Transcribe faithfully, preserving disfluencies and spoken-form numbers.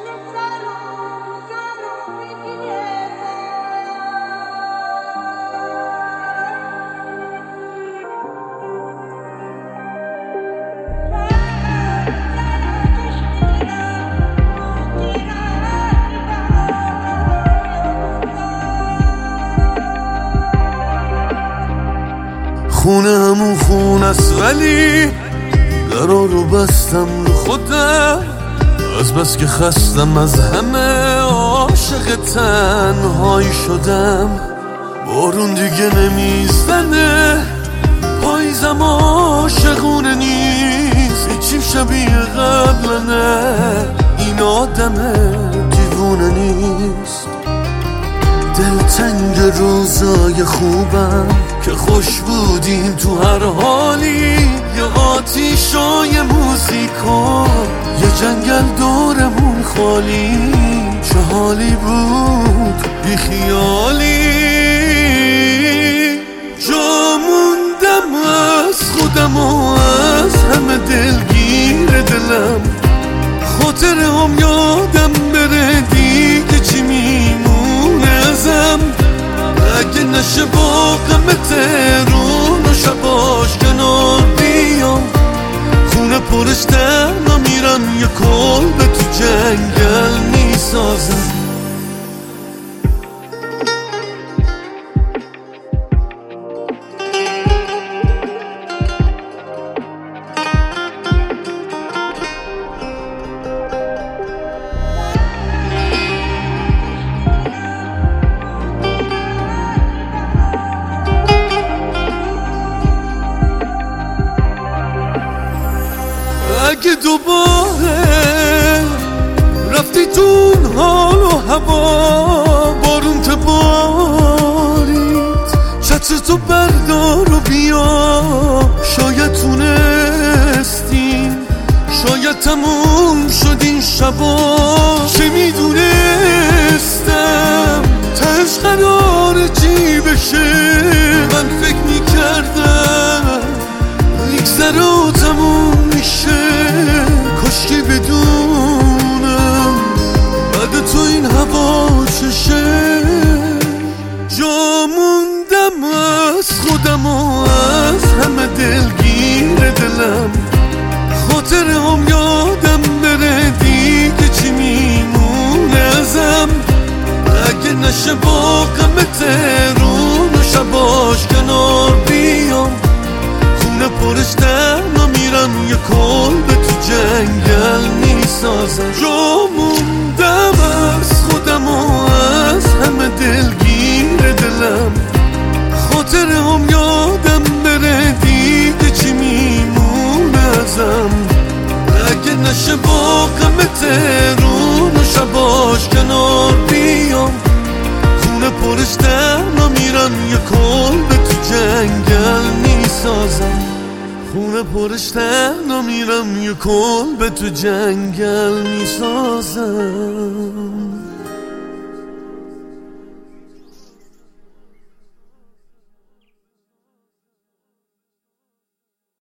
خونه همون خونه است ولی درا رو بستم رو خودم، از بس که خستم از همه عاشق تنهایی شدم. بارون دیگه نمیزنه، پاییزم عاشقونه نیست، هیچیم شبیه قبلنه، این آدم دیوونه نیست. دلتنگ روزای خوبم که خوش بودیم تو هر حالی، یه آتیشای موزیکا، یه جنگل دورمون خالی، چه حالی بود بی خیالی. جا موندم از خودم و از همه دلگیر دلم، خاطره هم یادم بره دیگه چی میمونه ازم. اگه نشه با غم تهرون و شباش کنار بیام، خونه پرش تنها میرم، یه کلبه تو جنگل میسازم. اگه دوباره رفتی تو حال و هوا، بارون تبارید چتر تو بردار و بیا، شاید تونستیم، شاید تموم شد این شبا. چه میدونستم تهش قراره چی بشه، من فکر میکردم میگذره و تموم میشه، کاشکی بدونم بعد تو این هوا چشه. جا موندم از خودم و از همه دلگیر دلم، خاطره هم یادم بره دیگه چی میمونه ازم. اگه نشه با غم تهرون و شباش کنار بیام، خونه پرش تنها میرم، یه کلبه تو جنگل میسازم. جا موندم از خودم و از همه دلگیر دلم، خاطره هم یادم بره دیگه چی میمونه ازم. اگه نشه با غم تهرون و شباش کنار بیام، خونه پرش تنها میرم، یه کلبه تو جنگل میسازم. خونه پرش تنها میرم، یه کلبه تو جنگل میسازم.